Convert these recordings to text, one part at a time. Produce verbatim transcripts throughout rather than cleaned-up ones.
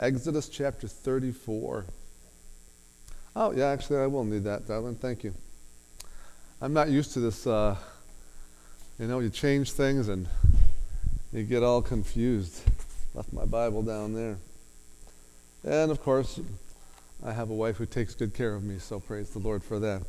Exodus chapter thirty-four. Oh, yeah, actually, I will need that, darling. Thank you. I'm not used to this. Uh, you know, you change things and you get all confused. Left my Bible down there. And, of course, I have a wife who takes good care of me, so praise the Lord for that.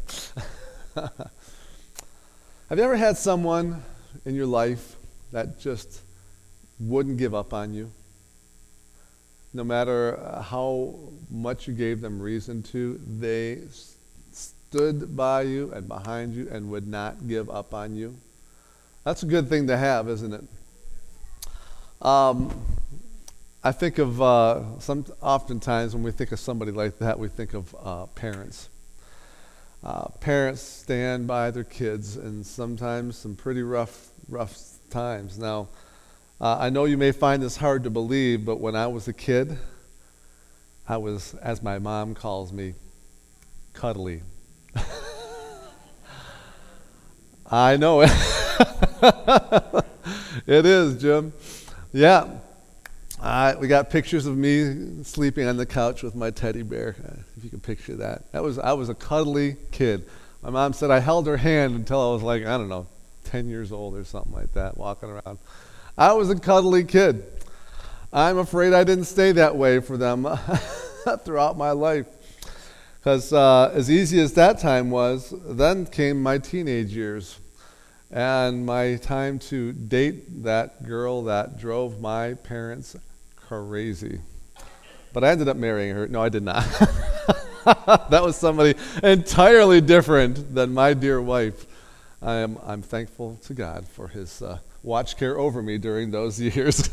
Have you ever had someone in your life that just wouldn't give up on you? No matter how much you gave them reason to, they s- stood by you and behind you and would not give up on you. That's a good thing to have, isn't it? Um, I think of uh, some. Oftentimes when we think of somebody like that, we think of uh, parents. Uh, parents stand by their kids, and sometimes some pretty rough, rough times. Now, uh, I know you may find this hard to believe, but when I was a kid, I was, as my mom calls me, cuddly. I know it. It is, Jim. Yeah. Uh, we got pictures of me sleeping on the couch with my teddy bear, uh, if you can picture that. That was I was a cuddly kid. My mom said I held her hand until I was like, I don't know, ten years old or something like that, walking around. I was a cuddly kid. I'm afraid I didn't stay that way for them throughout my life. Because uh, as easy as that time was, then came my teenage years. And my time to date that girl that drove my parents crazy. But I ended up marrying her. No, I did not. That was somebody entirely different than my dear wife. I am I'm thankful to God for his uh, watch care over me during those years.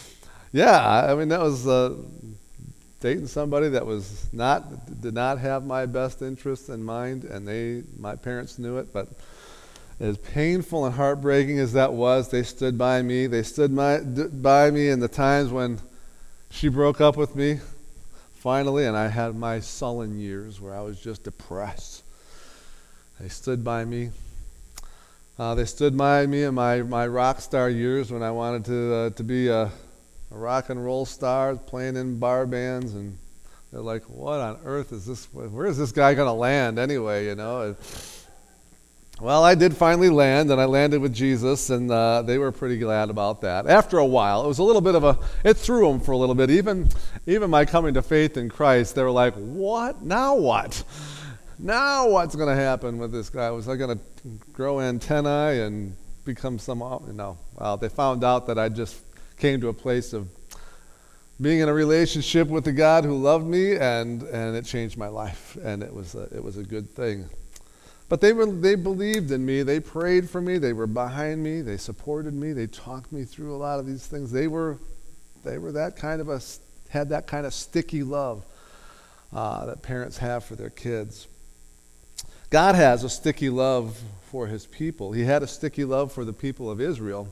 Yeah, I mean, that was uh, dating somebody that was not, did not have my best interests in mind, and they, my parents knew it, but as painful and heartbreaking as that was, they stood by me. They stood my, d- by me in the times when she broke up with me, finally, and I had my sullen years where I was just depressed. They stood by me. Uh, they stood by me in my, my rock star years when I wanted to uh, to be a, a rock and roll star, playing in bar bands, and they're like, what on earth is this? Where is this guy going to land anyway, you know? And, well, I did finally land, and I landed with Jesus, and uh, they were pretty glad about that. After a while, it was a little bit of a, it threw them for a little bit. Even, even my coming to faith in Christ, they were like, what? Now what? Now what's going to happen with this guy? Was I going to grow antennae and become some, you know, well, they found out that I just came to a place of being in a relationship with the God who loved me, and, and it changed my life, and it was a, it was a good thing. But they were they believed in me. They prayed for me. They were behind me. They supported me. They talked me through a lot of these things. They were they were that kind of a had that kind of sticky love uh, that parents have for their kids. God has a sticky love for his people. He had a sticky love for the people of Israel.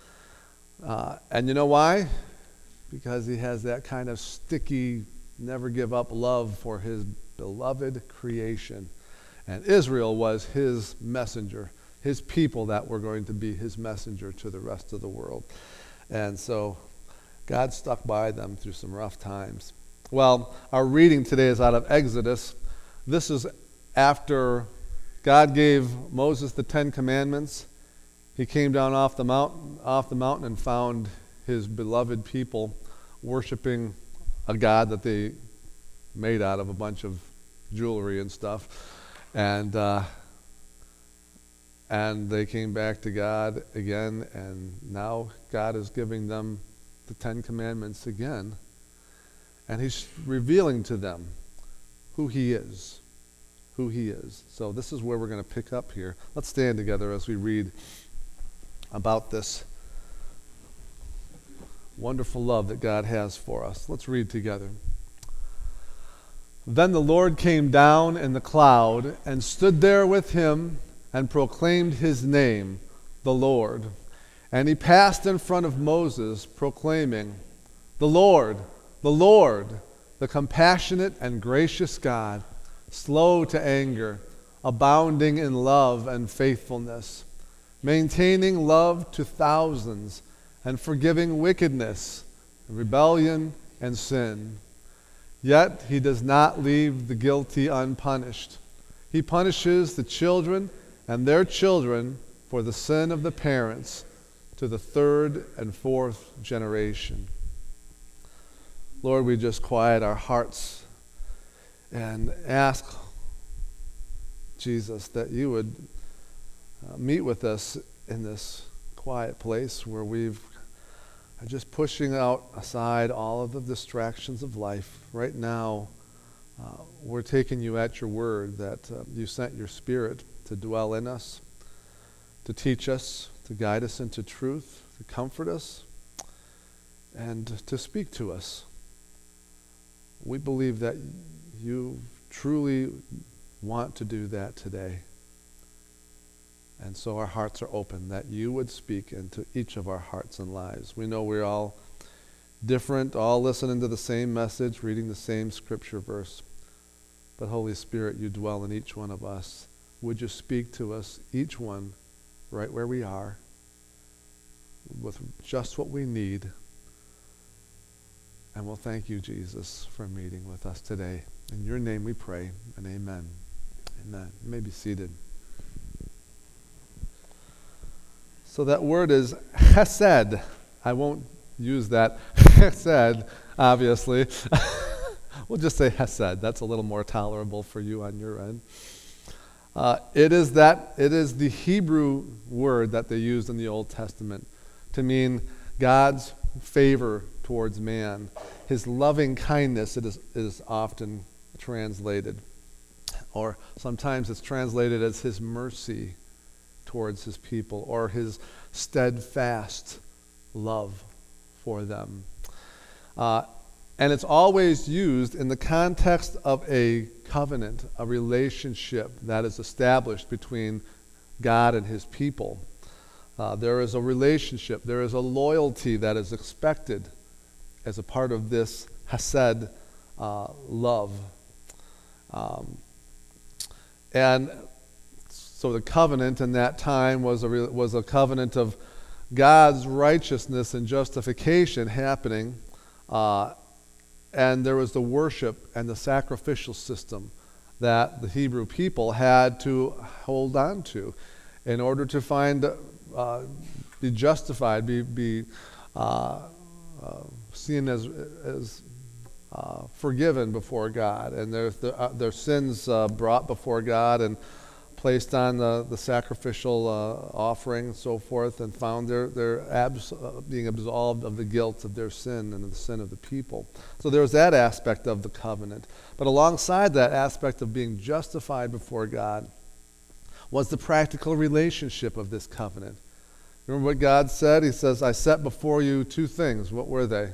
Uh, and you know why? Because he has that kind of sticky, never give up love for his beloved creation. And Israel was his messenger, his people that were going to be his messenger to the rest of the world. And so God stuck by them through some rough times. Well, our reading today is out of Exodus. This is after God gave Moses the Ten Commandments. He came down off the mountain, off the mountain and found his beloved people worshiping a god that they made out of a bunch of jewelry and stuff. And uh, and they came back to God again, and now God is giving them the Ten Commandments again, and he's revealing to them who he is, who he is. So this is where we're going to pick up here. Let's stand together as we read about this wonderful love that God has for us. Let's read together. Then the Lord came down in the cloud and stood there with him and proclaimed his name, the Lord. And he passed in front of Moses, proclaiming, The Lord, the Lord, the compassionate and gracious God, slow to anger, abounding in love and faithfulness, maintaining love to thousands, and forgiving wickedness, rebellion, and sin. Yet he does not leave the guilty unpunished. He punishes the children and their children for the sin of the parents to the third and fourth generation. Lord, we just quiet our hearts and ask, Jesus, that you would uh, meet with us in this quiet place where we've are just pushing out aside all of the distractions of life. Right now, uh, we're taking you at your word that uh, you sent your Spirit to dwell in us, to teach us, to guide us into truth, to comfort us, and to speak to us. We believe that you truly want to do that today. And so our hearts are open that you would speak into each of our hearts and lives. We know we're all different, all listening to the same message, reading the same scripture verse. But Holy Spirit, you dwell in each one of us. Would you speak to us, each one, right where we are, with just what we need. And we'll thank you, Jesus, for meeting with us today. In your name we pray, and amen. Amen. You may be seated. So that word is chesed. I won't use that chesed, obviously. We'll just say chesed. That's a little more tolerable for you on your end. Uh, it is that it is the Hebrew word that they used in the Old Testament to mean God's favor towards man. His loving kindness, it is, is often translated. Or sometimes it's translated as his mercy towards his people, or his steadfast love for them. Uh, and it's always used in the context of a covenant, a relationship that is established between God and his people. Uh, there is a relationship, there is a loyalty that is expected as a part of this chesed uh, love. Um, and So the covenant in that time was a re- was a covenant of God's righteousness and justification happening, uh, and there was the worship and the sacrificial system that the Hebrew people had to hold on to in order to find, uh, be justified, be be uh, uh, seen as as uh, forgiven before God, and their their, uh, their sins uh, brought before God and placed on the, the sacrificial uh, offering and so forth, and found their, their abs- uh, being absolved of the guilt of their sin and of the sin of the people. So there was that aspect of the covenant. But alongside that aspect of being justified before God was the practical relationship of this covenant. Remember what God said? He says, I set before you two things. What were they?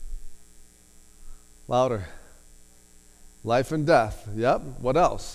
Louder. Life and death. Yep. What else?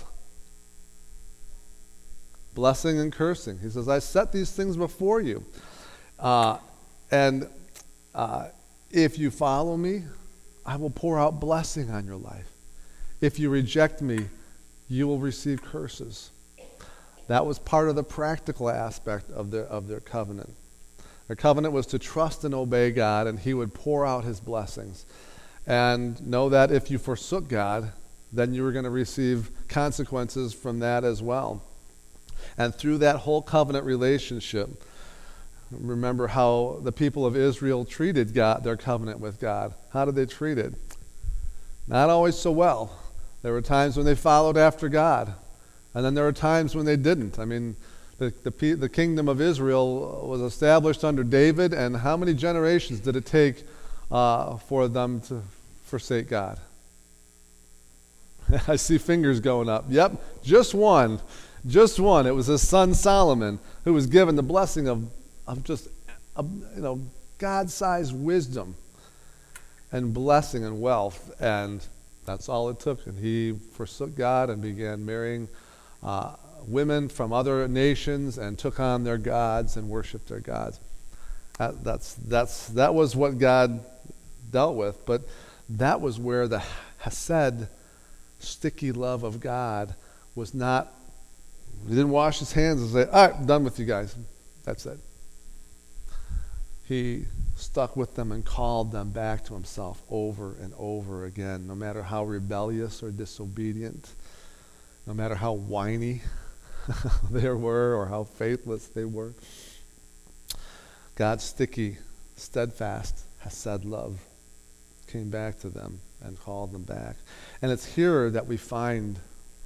Blessing and cursing. He says, I set these things before you. Uh, and uh, if you follow me, I will pour out blessing on your life. If you reject me, you will receive curses. That was part of the practical aspect of their, of their covenant. Their covenant was to trust and obey God, and he would pour out his blessings. And know that if you forsook God, then you were going to receive consequences from that as well. And through that whole covenant relationship, remember how the people of Israel treated God, their covenant with God. How did they treat it? Not always so well. There were times when they followed after God, and then there were times when they didn't. I mean, the, the, the kingdom of Israel was established under David, and how many generations did it take uh, for them to forsake God? I see fingers going up. Yep, just one. Just one. It was his son Solomon who was given the blessing of, of just, a, you know, God-sized wisdom and blessing and wealth, and that's all it took. And he forsook God and began marrying uh, women from other nations and took on their gods and worshipped their gods. That, that's that's that was what God dealt with, but that was where the chesed, sticky love of God, was not. He didn't wash his hands and say, all right, I'm done with you guys. That's it. He stuck with them and called them back to himself over and over again, no matter how rebellious or disobedient, no matter how whiny they were or how faithless they were. God's sticky, steadfast, hesed love came back to them and called them back. And it's here that we find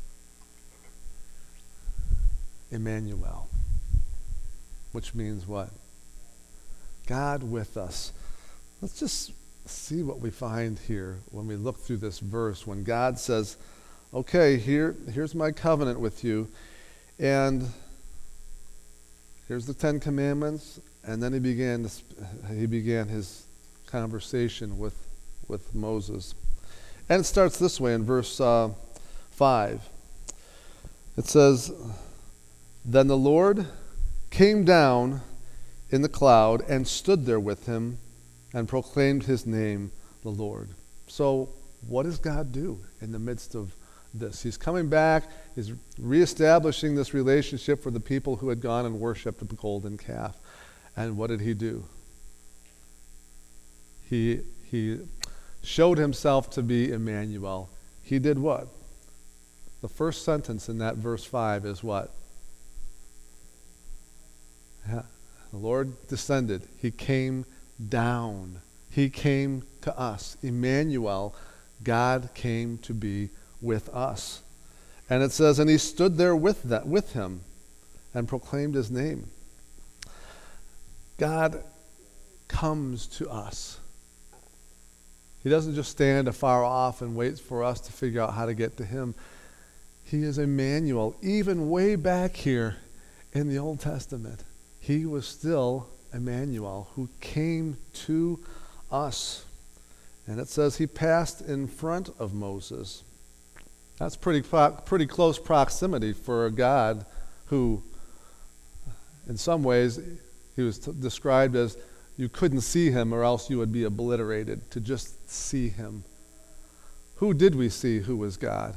Emmanuel, which means what? God with us. Let's just see what we find here when we look through this verse, when God says, okay, here, here's my covenant with you, and here's the Ten Commandments, and then he began, to, he began his conversation with, with Moses. And it starts this way in verse uh, five. It says, then the Lord came down in the cloud and stood there with him and proclaimed his name, the Lord. So what does God do in the midst of this? He's coming back. He's reestablishing this relationship for the people who had gone and worshipped the golden calf. And what did he do? He, he showed himself to be Emmanuel. He did what? The first sentence in that verse five is what? Yeah. The Lord descended. He came down. He came to us. Emmanuel, God came to be with us. And it says, and he stood there with that, with him and proclaimed his name. God comes to us. He doesn't just stand afar off and waits for us to figure out how to get to him. He is Emmanuel. Even way back here in the Old Testament, he was still Emmanuel who came to us. And it says he passed in front of Moses. That's pretty pro- pretty close proximity for a God who, in some ways, he was t- described as you couldn't see him or else you would be obliterated, to just see him. Who did we see who was God?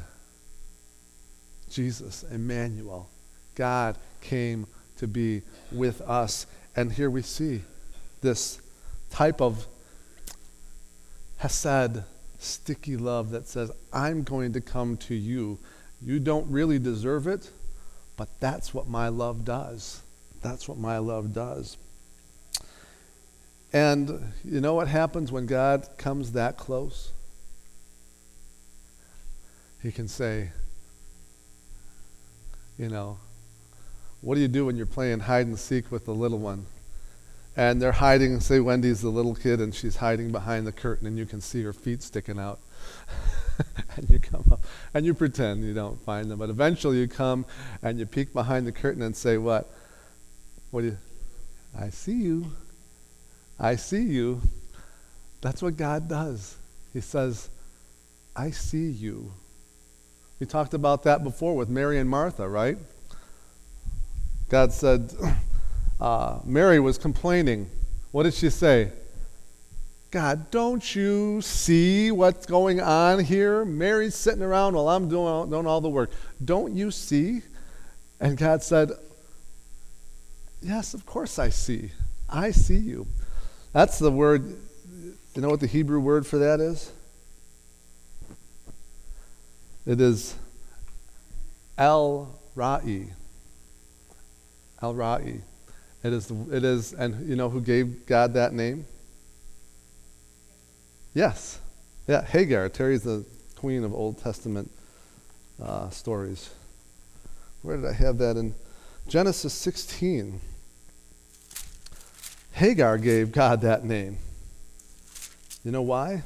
Jesus, Emmanuel. God came to be with us. And here we see this type of hesed, sticky love that says, I'm going to come to you. You don't really deserve it, but that's what my love does. That's what my love does. And you know what happens when God comes that close? He can say, you know, what do you do when you're playing hide and seek with the little one? And they're hiding, say Wendy's the little kid, and she's hiding behind the curtain, and you can see her feet sticking out. And you come up, and you pretend you don't find them. But eventually you come, and you peek behind the curtain and say, what? What do you? I see you. I see you. That's what God does. He says, I see you. We talked about that before with Mary and Martha, right? God said, uh, Mary was complaining. What did she say? God, don't you see what's going on here? Mary's sitting around while I'm doing all, doing all the work. Don't you see? And God said, yes, of course I see. I see you. That's the word, you know what the Hebrew word for that is? It is El-Ra'i. El-Ra'i. It is, it is, and you know who gave God that name? Yes. Yeah, Hagar. Terry's the queen of Old Testament uh, stories. Where did I have that in? Genesis sixteen. Hagar gave God that name. You know why?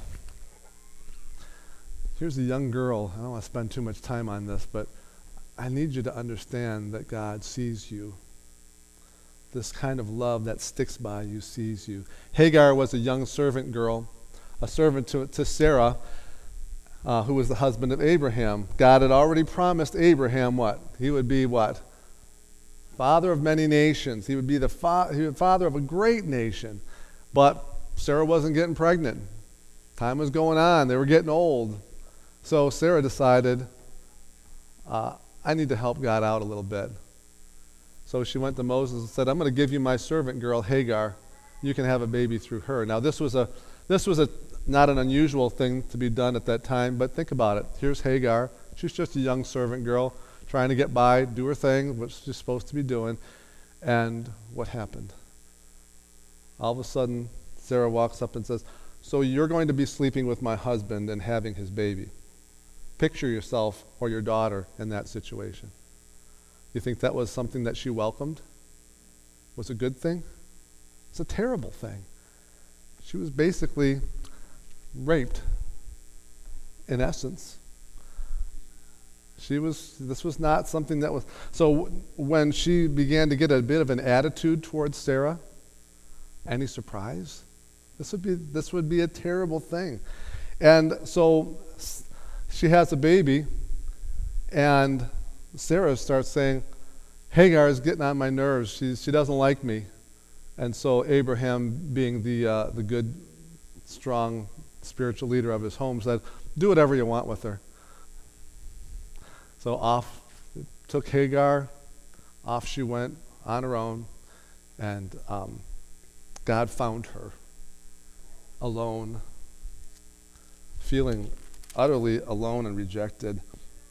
Here's a young girl. I don't want to spend too much time on this, but I need you to understand that God sees you. This kind of love that sticks by you sees you. Hagar was a young servant girl, a servant to, to Sarah, uh, who was the husband of Abraham. God had already promised Abraham what? He would be what? Father of many nations. He would be the fa- he would be father of a great nation. But Sarah wasn't getting pregnant. Time was going on. They were getting old. So Sarah decided, uh, I need to help God out a little bit. So she went to Moses and said, I'm going to give you my servant girl, Hagar, you can have a baby through her. Now this was a this was a not an unusual thing to be done at that time, but think about it. Here's Hagar. She's just a young servant girl trying to get by, do her thing, what she's supposed to be doing. And what happened? All of a sudden, Sarah walks up and says, so you're going to be sleeping with my husband and having his baby. Picture yourself or your daughter in that situation. You think that was something that she welcomed? Was a good thing? It's a terrible thing. She was basically raped, in essence. She was, this was not something that was, so when she began to get a bit of an attitude towards Sarah, any surprise? This would be, this would be a terrible thing. And so she has a baby, and Sarah starts saying, Hagar is getting on my nerves. She, she doesn't like me. And so Abraham, being the, uh, the good, strong spiritual leader of his home, said, do whatever you want with her. So off took Hagar, off she went on her own, and um, God found her alone, feeling utterly alone and rejected.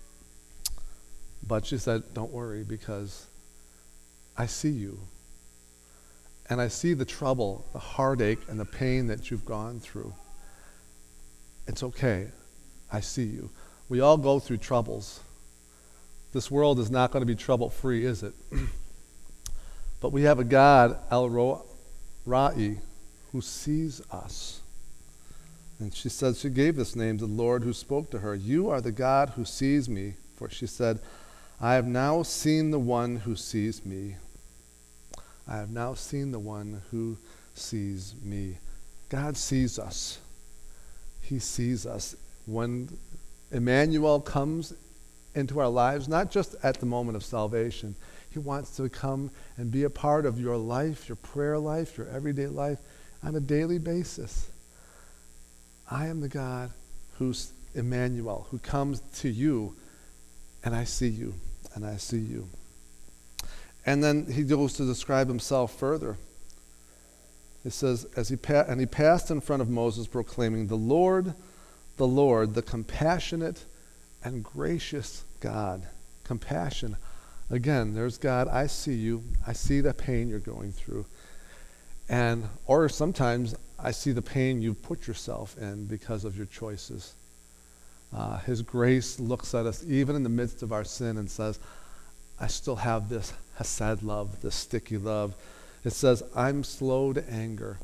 But she said, don't worry, because I see you. And I see the trouble, the heartache, and the pain that you've gone through. It's okay. I see you. We all go through troubles. This world is not going to be trouble-free, is it? But we have a God, El Ra'i, who sees us. And she said, she gave this name to the Lord who spoke to her. You are the God who sees me. For she said, I have now seen the one who sees me. I have now seen the one who sees me. God sees us. He sees us. When Emmanuel comes into our lives, not just at the moment of salvation, he wants to come and be a part of your life, your prayer life, your everyday life on a daily basis. I am the God who's Emmanuel, who comes to you, and I see you, and I see you. And then he goes to describe himself further. It says, as he pa- and he passed in front of Moses, proclaiming, the Lord, the Lord, the compassionate and gracious God. Compassion. Again, there's God. I see you. I see the pain you're going through. And, or sometimes I see the pain you've put yourself in because of your choices. Uh, his grace looks at us even in the midst of our sin and says, I still have this hesed love, this sticky love. It says, I'm slow to anger.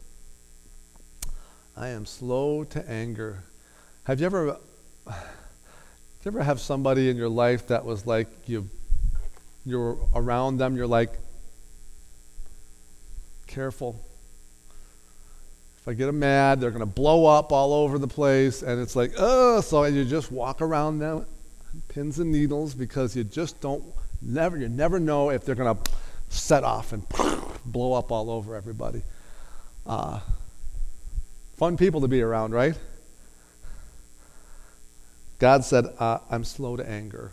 I am slow to anger. Have you ever, did you ever have somebody in your life that was like, you, you're around them, you're like, careful. If I get them mad, they're going to blow up all over the place, and it's like, oh, so you just walk around them, pins and needles, because you just don't, never, you never know if they're going to set off and blow up all over everybody. Uh, fun people to be around, right? God said, uh, I'm slow to anger.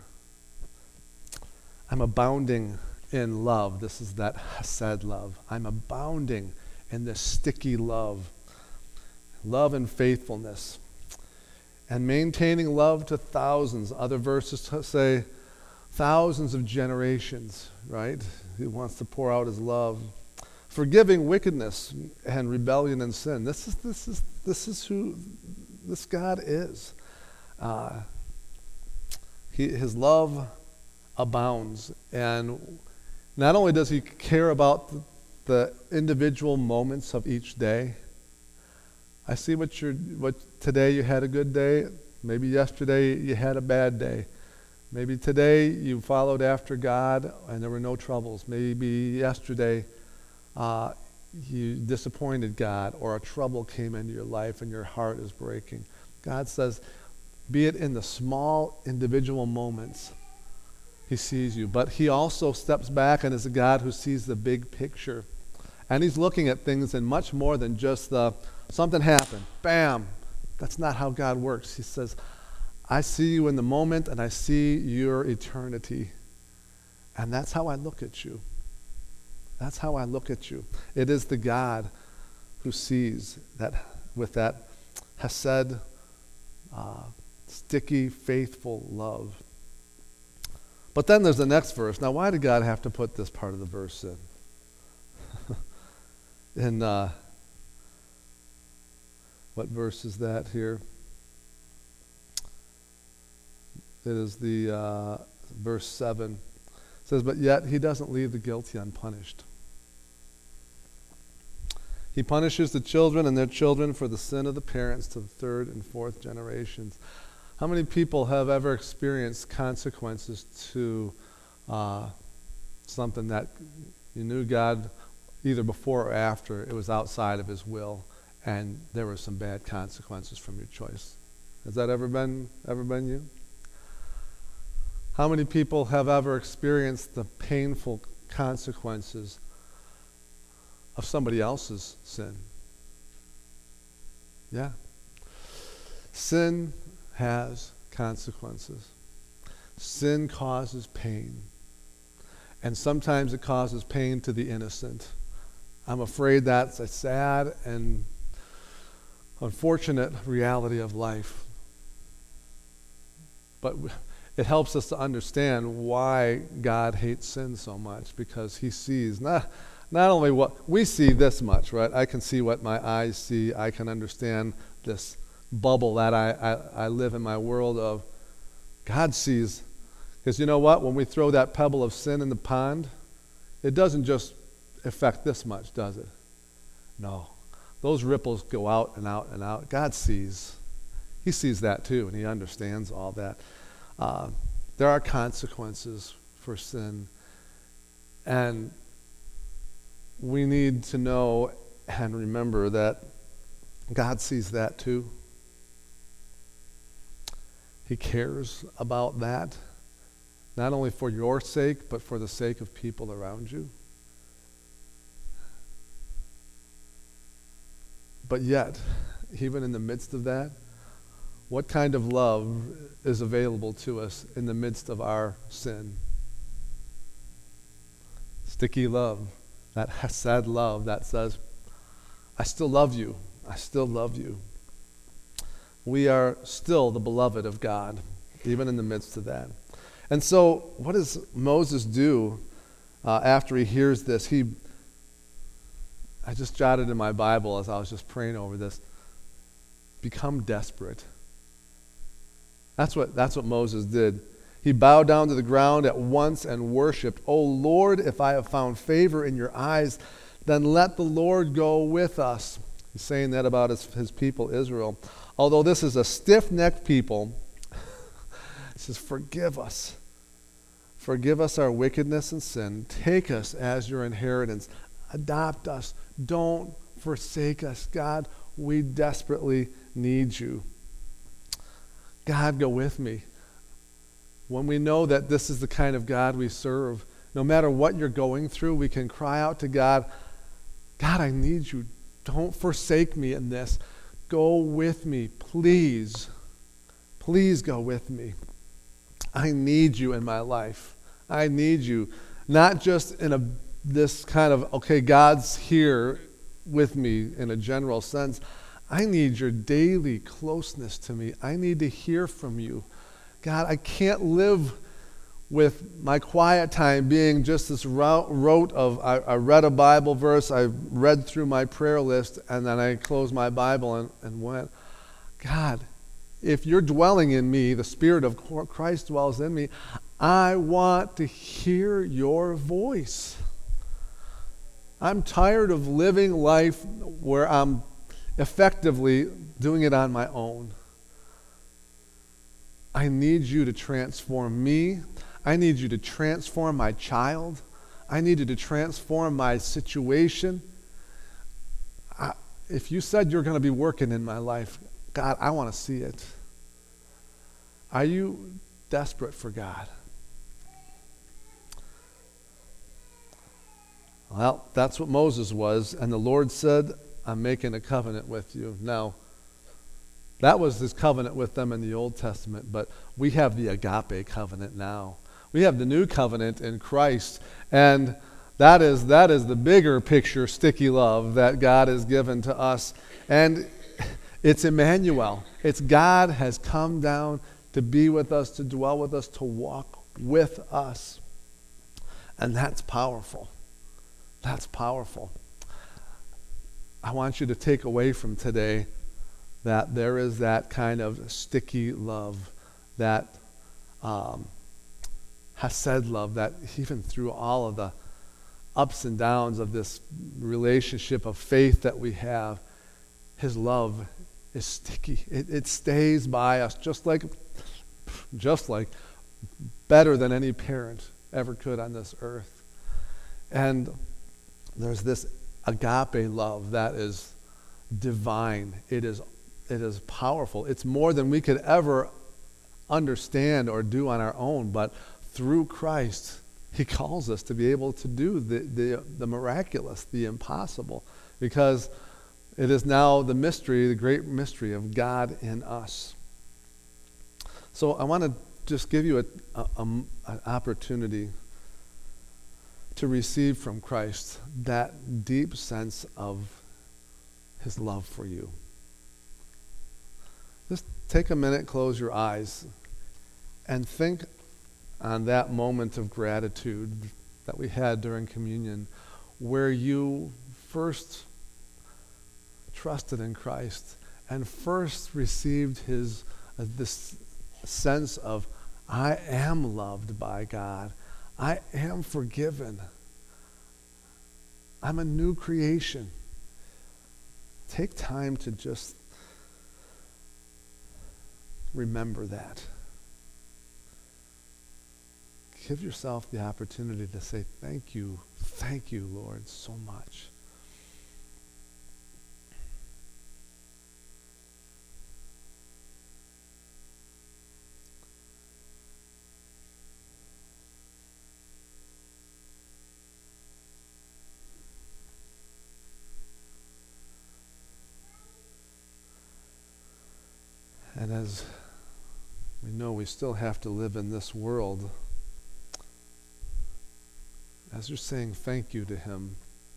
I'm abounding in love. This is that hesed love. I'm abounding in this sticky love. Love and faithfulness. And maintaining love to thousands. Other verses t- say thousands of generations, right? He wants to pour out his love. Forgiving wickedness and rebellion and sin. This is this is this is who this God is. Uh, he, his love abounds, and not only does he care about the, the individual moments of each day. I see what you're, what today you had a good day. Maybe yesterday you had a bad day. Maybe today you followed after God and there were no troubles. Maybe yesterday uh, you disappointed God, or a trouble came into your life and your heart is breaking. God says, be it in the small individual moments, he sees you. But he also steps back and is a God who sees the big picture. And he's looking at things in much more than just the, something happened, bam. That's not how God works. He says, I see you in the moment and I see your eternity. And that's how I look at you. That's how I look at you. It is the God who sees that with that hesed, uh, sticky, faithful love. But then there's the next verse. Now, why did God have to put this part of the verse in? in uh, what verse is that here? It is the uh, verse seven. It says, but yet he doesn't leave the guilty unpunished. He punishes the children and their children for the sin of the parents to the third and fourth generations. How many people have ever experienced consequences to uh, something that you knew God, either before or after, it was outside of his will, and there were some bad consequences from your choice? Has that ever been ever been you? How many people have ever experienced the painful consequences of somebody else's sin? Yeah. Sin has consequences. Sin causes pain. And sometimes it causes pain to the innocent. I'm afraid that's a sad and unfortunate reality of life. But it helps us to understand why God hates sin so much, because he sees not, not only what we see this much, right? I can see what my eyes see. I can understand this bubble that I, I, I live in my world of. God sees. Because you know what? When we throw that pebble of sin in the pond, it doesn't just affect this much, does it? No. Those ripples go out and out and out. God sees. He sees that too, and he understands all that. Uh, there are consequences for sin, and we need to know and remember that God sees that too. He cares about that, not only for your sake, but for the sake of people around you. But yet, even in the midst of that, what kind of love is available to us in the midst of our sin? Sticky love, that hesed love that says, I still love you, I still love you. We are still the beloved of God, even in the midst of that. And so, what does Moses do uh, after he hears this? He, I just jotted in my Bible as I was just praying over this, become desperate. That's what, that's what Moses did. He bowed down to the ground at once and worshipped. "O Lord, if I have found favor in your eyes, then let the Lord go with us." He's saying that about his, his people, Israel. Although this is a stiff-necked people, he says, forgive us. Forgive us our wickedness and sin. Take us as your inheritance. Adopt us. Don't forsake us. God, we desperately need you. God, go with me. When we know that this is the kind of God we serve, no matter what you're going through, we can cry out to God, God, I need you. Don't forsake me in this. Go with me, please. Please go with me. I need you in my life. I need you. Not just in a this kind of, okay, God's here with me in a general sense. I need your daily closeness to me. I need to hear from you. God, I can't live with my quiet time being just this rote of, I, I read a Bible verse, I read through my prayer list, and then I closed my Bible and, and went, God, if you're dwelling in me, the Spirit of Christ dwells in me, I want to hear your voice. I'm tired of living life where I'm effectively doing it on my own. I need you to transform me. I need you to transform my child. I need you to transform my situation. I, if you said you're going to be working in my life, God, I want to see it. Are you desperate for God? Well, that's what Moses was, and the Lord said, I'm making a covenant with you. Now, that was his covenant with them in the Old Testament, but we have the agape covenant now. We have the new covenant in Christ, and That is, that is the bigger picture, sticky love that God has given to us. And it's Emmanuel. It's God has come down to be with us, to dwell with us, to walk with us. And that's powerful. That's powerful. I want you to take away from today that there is that kind of sticky love, that um, Hesed love, that even through all of the ups and downs of this relationship of faith that we have, his love is sticky. It, it stays by us just like, just like better than any parent ever could on this earth. And there's this agape love that is divine. It is, it is powerful. It's more than we could ever understand or do on our own, but through Christ, he calls us to be able to do the, the, the miraculous, the impossible, because it is now the mystery, the great mystery of God in us. So I want to just give you a, a, a, an opportunity to receive from Christ that deep sense of his love for you. Just take a minute, close your eyes, and think on that moment of gratitude that we had during communion, where you first trusted in Christ and first received his uh, this sense of, I am loved by God. I am forgiven. I'm a new creation. Take time to just remember that. Give yourself the opportunity to say, thank you, thank you, Lord, so much. And as we know, we still have to live in this world. As you're saying thank you to him,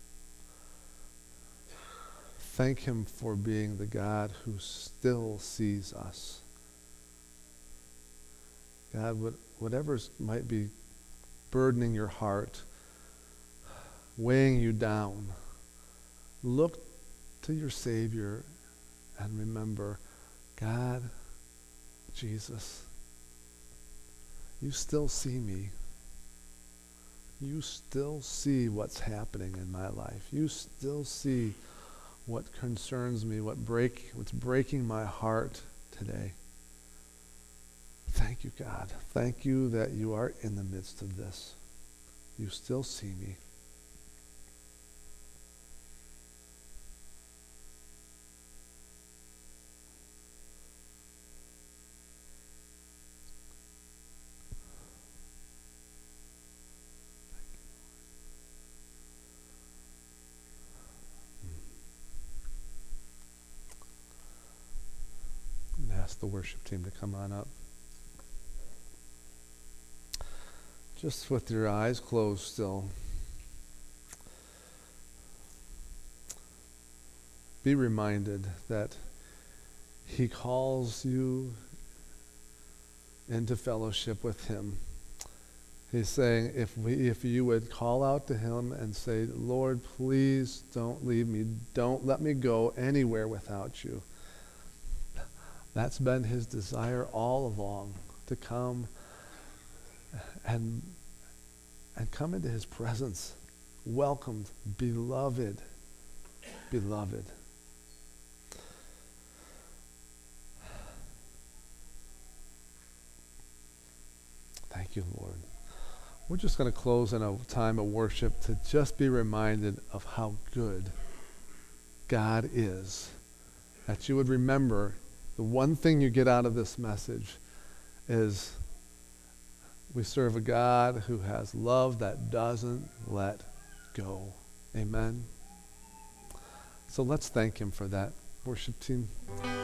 thank him for being the God who still sees us. God, what, whatever might be burdening your heart, weighing you down, look to your Savior and remember, God, Jesus, you still see me. You still see what's happening in my life. You still see what concerns me, what break, what's breaking my heart today. Thank you, God. Thank you that you are in the midst of this. You still see me. Ask the worship team to come on up. Just with your eyes closed still. Be reminded that he calls you into fellowship with him. He's saying, if we, if you would call out to him and say, Lord, please don't leave me. Don't let me go anywhere without you. That's been his desire all along, to come and, and come into his presence, welcomed, beloved, beloved. Thank you, Lord. We're just going to close in a time of worship to just be reminded of how good God is, that you would remember the one thing you get out of this message is we serve a God who has love that doesn't let go. Amen. So let's thank him for that, worship team.